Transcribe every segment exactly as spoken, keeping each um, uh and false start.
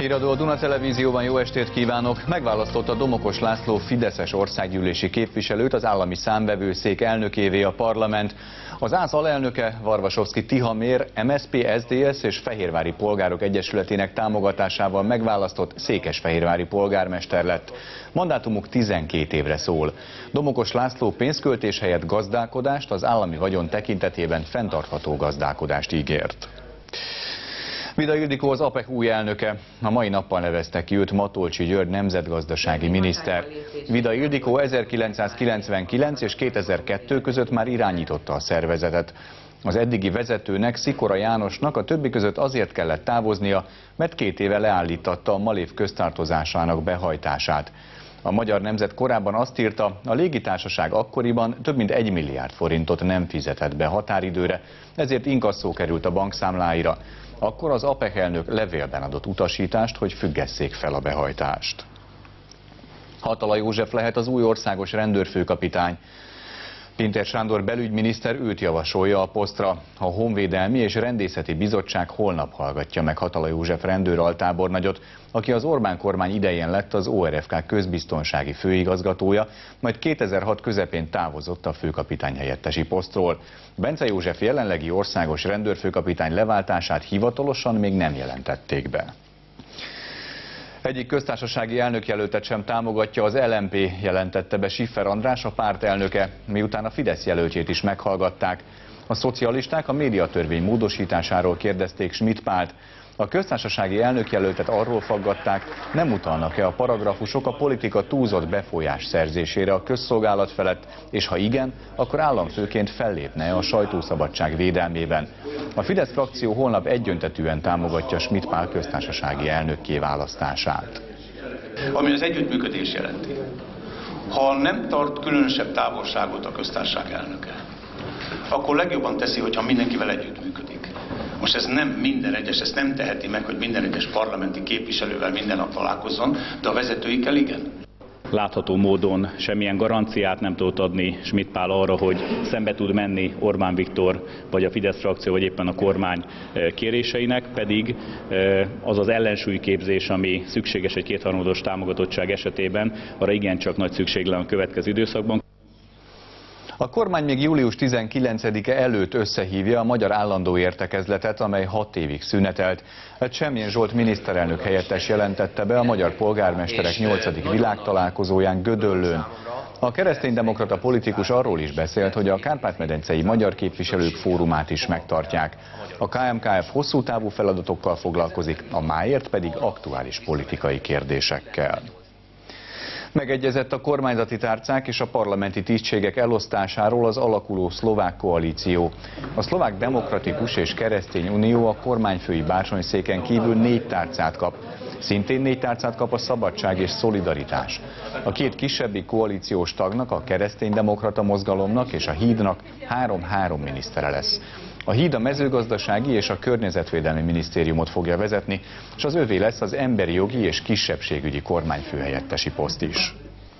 Híradó a Duna Televízióban, jó estét kívánok! Megválasztotta Domokos László fideszes országgyűlési képviselőt az állami számvevőszék elnökévé a parlament. Az ÁSZ alelnöke Varvasovszky Tihamér em es zé pé, es zé dé es és Fehérvári Polgárok Egyesületének támogatásával megválasztott székesfehérvári polgármester lett. Mandátumuk tizenkét évre szól. Domokos László pénzköltés helyett gazdálkodást, az állami vagyon tekintetében fenntartható gazdálkodást ígért. Vida Ildikó az á pé e új elnöke. A mai nappal nevezte ki őt Matolcsy György nemzetgazdasági miniszter. Vida Ildikó ezerkilencszázkilencvenkilenc és kétezer-kettő között már irányította a szervezetet. Az eddigi vezetőnek, Szikora Jánosnak a többi között azért kellett távoznia, mert két éve leállítatta a Malév köztartozásának behajtását. A Magyar Nemzet korábban azt írta, a légitársaság akkoriban több mint egy milliárd forintot nem fizetett be határidőre, ezért inkasszó került a bankszámláira. Akkor az á pé e elnök levélben adott utasítást, hogy függesszék fel a behajtást. Hatala József lehet az új országos rendőrfőkapitány. Pintér Sándor belügyminiszter őt javasolja a posztra. A Honvédelmi és Rendészeti Bizottság holnap hallgatja meg Hatala József rendőraltábornagyot, aki az Orbán kormány idején lett az o er ef ká közbiztonsági főigazgatója, majd kétezer-hat közepén távozott a főkapitány helyettesi posztról. Bence József jelenlegi országos rendőrfőkapitány leváltását hivatalosan még nem jelentették be. Egyik köztársasági elnökjelöltet sem támogatja az el em pé, jelentette be Schiffer András, a párt elnöke, miután a Fidesz jelöltjét is meghallgatták. A szocialisták a médiatörvény módosításáról kérdezték Schmidt Pált. A köztársasági elnökjelöltet arról faggatták, nem utalnak-e a paragrafusok a politika túlzott befolyás szerzésére a közszolgálat felett, és ha igen, akkor államfőként fellépne a sajtószabadság védelmében. A Fidesz frakció holnap egyöntetűen támogatja Schmidt Pál köztársasági elnökké választását. Ami az együttműködés jelenti. Ha nem tart különösebb távolságot a köztársaság elnöke, akkor legjobban teszi, hogyha mindenkivel együttműködik. Most ez nem minden egyes, ezt nem teheti meg, hogy minden egyes parlamenti képviselővel minden nap találkozzon, de a vezetőikkel igen. Látható módon semmilyen garanciát nem tudott adni Schmidt Pál arra, hogy szembe tud menni Orbán Viktor, vagy a Fidesz frakció, vagy éppen a kormány kéréseinek, pedig az az ellensúlyképzés, ami szükséges egy kétharmados támogatottság esetében, arra igencsak nagy szükség lenne a következő időszakban. A kormány még július tizenkilencedike előtt összehívja a magyar állandó értekezletet, amely hat évig szünetelt. Semjén Zsolt miniszterelnök helyettes jelentette be a magyar polgármesterek nyolcadik világtalálkozóján Gödöllőn. A kereszténydemokrata politikus arról is beszélt, hogy a kárpát-medencei magyar képviselők fórumát is megtartják. A ká em ká ef hosszú távú feladatokkal foglalkozik, a máért pedig aktuális politikai kérdésekkel. Megegyezett a kormányzati tárcák és a parlamenti tisztségek elosztásáról az alakuló szlovák koalíció. A Szlovák Demokratikus és Keresztény Unió a kormányfői bársonyszéken kívül négy tárcát kap. Szintén négy tárcát kap a Szabadság és Szolidaritás. A két kisebbi koalíciós tagnak, a Kereszténydemokrata Mozgalomnak és a Hídnak három-három minisztere lesz. A Híd a mezőgazdasági és a környezetvédelmi minisztériumot fogja vezetni, és az övé lesz az emberi jogi és kisebbségügyi kormányfőhelyettesi poszt is.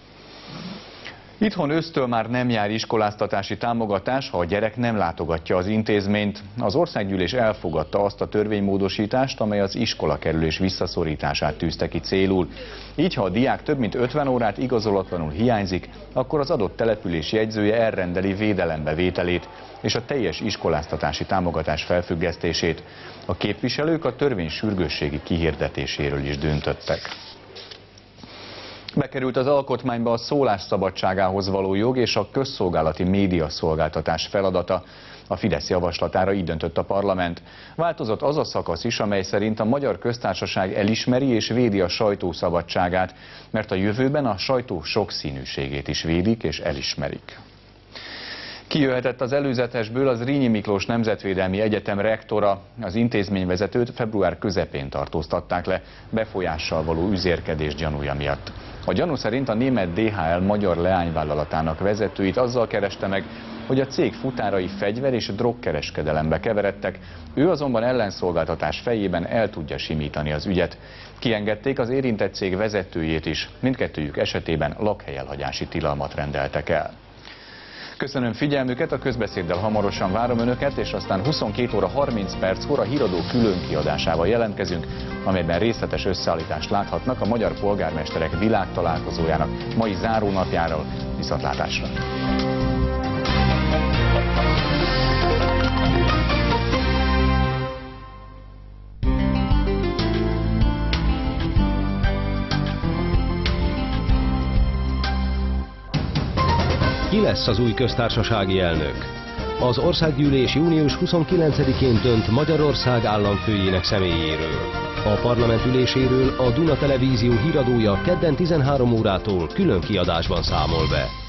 Itthon ősztől már nem jár iskoláztatási támogatás, ha a gyerek nem látogatja az intézményt. Az országgyűlés elfogadta azt a törvénymódosítást, amely az iskolakerülés visszaszorítását tűzte ki célul. Így, ha a diák több mint ötven órát igazolatlanul hiányzik, akkor az adott település jegyzője elrendeli védelembe vételét és a teljes iskoláztatási támogatás felfüggesztését. A képviselők a törvény sürgősségi kihirdetéséről is döntöttek. Bekerült az alkotmányba a szólás szabadságához való jog és a közszolgálati médiaszolgáltatás feladata. A Fidesz javaslatára így döntött a parlament. Változott az a szakasz is, amely szerint a Magyar Köztársaság elismeri és védi a sajtó szabadságát, mert a jövőben a sajtó sokszínűségét is védik és elismerik. Kijöhetett az előzetesből az Zrínyi Miklós Nemzetvédelmi Egyetem rektora. Az intézményvezetőt február közepén tartóztatták le befolyással való üzérkedés gyanúja miatt. A gyanú szerint a német dé há el magyar leányvállalatának vezetőit azzal kereste meg, hogy a cég futárai fegyver- és drogkereskedelembe keveredtek, ő azonban ellenszolgáltatás fejében el tudja simítani az ügyet. Kiengedték az érintett cég vezetőjét is, mindkettőjük esetében lakhelyelhagyási tilalmat rendeltek el. Köszönöm figyelmüket, a közbeszéddel hamarosan várom Önöket, és aztán huszonkét óra harminc perckor a Híradó külön kiadásával jelentkezünk, amelyben részletes összeállítást láthatnak a Magyar Polgármesterek világtalálkozójának mai zárónapjáról. Viszontlátásra! Ki lesz az új köztársasági elnök? Az Országgyűlés június huszonkilencedikén dönt Magyarország államfőjének személyéről. A parlament üléséről a Duna Televízió híradója kedden tizenhárom órától külön kiadásban számol be.